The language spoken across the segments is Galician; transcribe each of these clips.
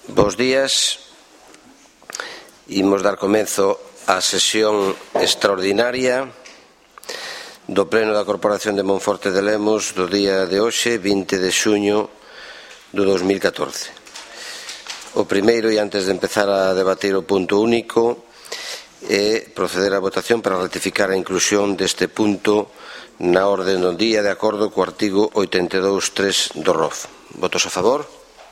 Bos días. Imos dar comezo á sesión extraordinaria do Pleno da Corporación de Monforte de Lemos do día de hoxe, 20 de xuño do 2014. O primeiro, e antes de empezar a debater o punto único, é proceder á votación para ratificar a inclusión deste punto na orde do día de acordo co artigo 82.3 do ROF. Votos a favor?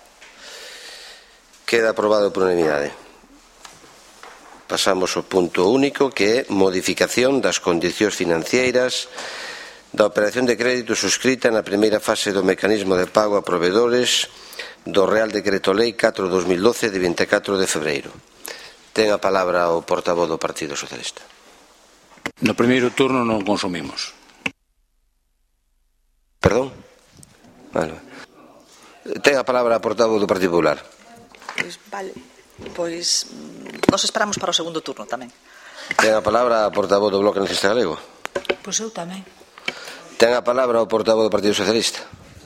Queda aprobado por unanimidade. Pasamos ao punto único, que é modificación das condicións financeiras da operación de crédito suscrita na primeira fase do mecanismo de pago a provedores do Real Decreto Lei 4/2012 de 24 de febreiro. Ten a palabra o portavoz do Partido Socialista. No primeiro turno non consumimos. Perdón? Vale. Ten a palabra o portavoz do Partido Popular. Pois nos esperamos para o segundo turno tamén. Ten a palabra o portavoz do Bloque Nacionalista Galego. Pois eu tamén. Ten a palabra o portavoz do Partido Socialista.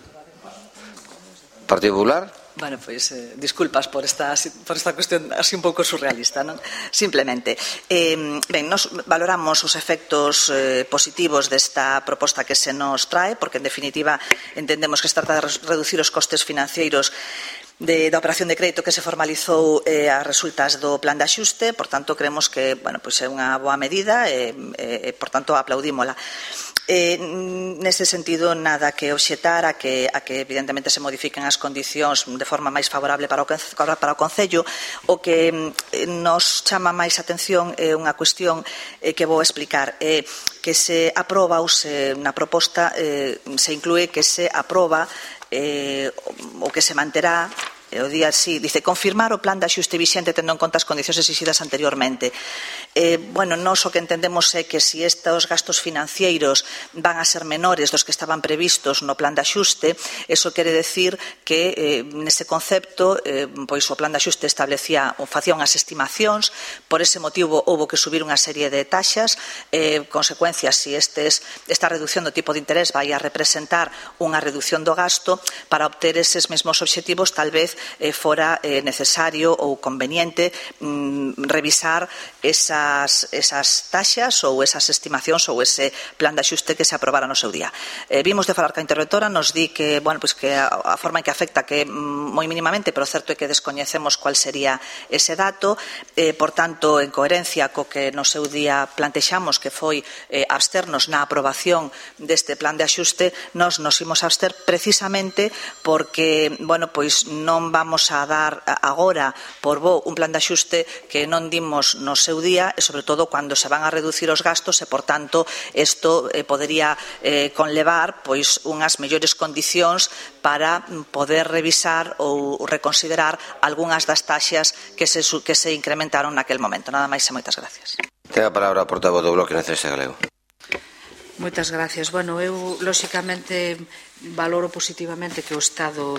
Partido Popular? Bueno, pois, disculpas por esta cuestión así un pouco surrealista, non? Simplemente. Ben, nos valoramos os efectos positivos desta proposta que se nos trae, porque, en definitiva, entendemos que se trata de reducir os costes financeiros da operación de crédito que se formalizou as resultas do plan de axuste. Por tanto, creemos que é unha boa medida e, por tanto, aplaudímola. Neste sentido, nada que obxetar a que evidentemente se modifiquen as condicións de forma máis favorable para o Concello. O que nos chama máis atención é unha cuestión que vou explicar, que se aproba ou na proposta se inclúe que se aproba o que se manterá o día así, dice, confirmar o plan de axuste vixente tendo en conta as condicións exixidas anteriormente. Nós o que entendemos é que se estes gastos financeiros van a ser menores dos que estaban previstos no plan de axuste, eso quere decir que nese concepto pois o plan de axuste establecía ou facía unhas estimacións, por ese motivo houbo que subir unha serie de taxas, consecuencias se esta reducción do tipo de interés vai a representar unha reducción do gasto. Para obter eses mesmos obxectivos, tal vez fora necesario ou conveniente revisar esas taxas ou esas estimacións ou ese plan de axuste que se aprobara no seu día. Vimos de falar ca interventora, nos di que a forma en que afecta que moi mínimamente, pero certo é que descoñecemos cual sería ese dato. Por tanto, en coherencia co que no seu día plantexamos, que foi absternos na aprobación deste plan de axuste, nos imos abster precisamente porque non vamos a dar agora por bo un plan de axuste que non dimos no seu día, e sobre todo cando se van a reducir os gastos, e por tanto isto podería conlevar unhas mellores condicións para poder revisar ou reconsiderar algunhas das taxas que se incrementaron naquel momento. Nada máis e moitas gracias. Ten a palabra o portavoz do Bloque Nacionalista Galego. Moitas gracias. Eu, lóxicamente, valoro positivamente que o Estado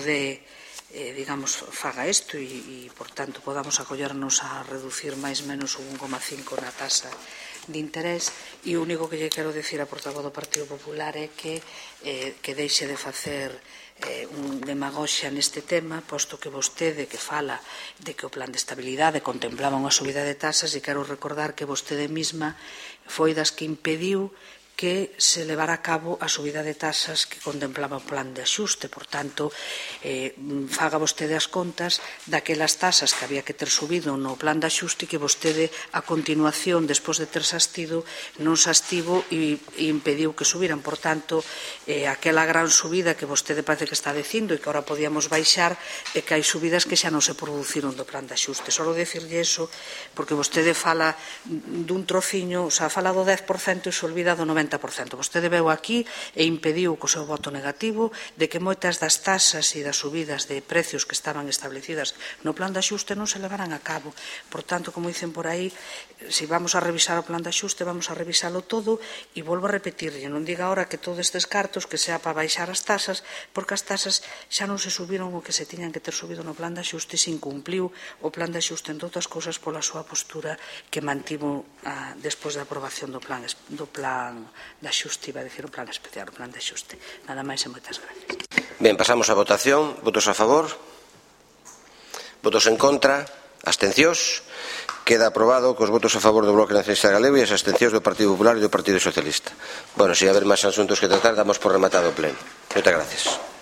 faga isto e, por tanto, podamos acollernos a reducir máis menos un 1,5 na tasa de interés. E o único que lle quero dicir a portavoz do Partido Popular é que deixe de facer demagoxia neste tema, posto que vostede que fala de que o plan de estabilidade contemplaba unha subida de tasas, e quero recordar que vostede mesma foi das que impediu que se levara a cabo a subida de tasas que contemplaba o plan de axuste. Por tanto, faga vostede as contas daquelas tasas que había que ter subido no plan de axuste, que vostede, a continuación, despois de ter sastido, non sastivo e impediu que subiran. Por tanto, aquela gran subida que vostede parece que está dicindo e que ahora podíamos baixar, é que hai subidas que xa non se produciron do plan de axuste. Só decirlle iso, porque vostede fala dun trociño, fala do 10% e se olvida do 90%. Vostede veu aquí e impediu co seu voto negativo de que moitas das tasas e das subidas de precios que estaban establecidas no plan de axuste non se levaran a cabo. Por tanto, como dicen por aí, se vamos a revisar o plan de axuste, vamos a revisalo todo, e volvo a repetirlle, non diga ahora que todos estes cartos que sea para baixar as tasas, porque as tasas xa non se subiron o que se tiñan que ter subido no plan de axuste, se incumpliu o plan de axuste, entre outras cousas, pola súa postura que mantivo despois da aprobación do plan de axuste, iba a dicir o plan especial, o plan de axuste. Nada máis e moitas gracias. Ben, pasamos á votación. Votos a favor? Votos en contra? Abstencións? Queda aprobado cos votos a favor do Bloque Nacionalista Galego e as abstencións do Partido Popular e do Partido Socialista. Bueno, se haber máis asuntos que tratar, damos por rematado o pleno. Moitas gracias.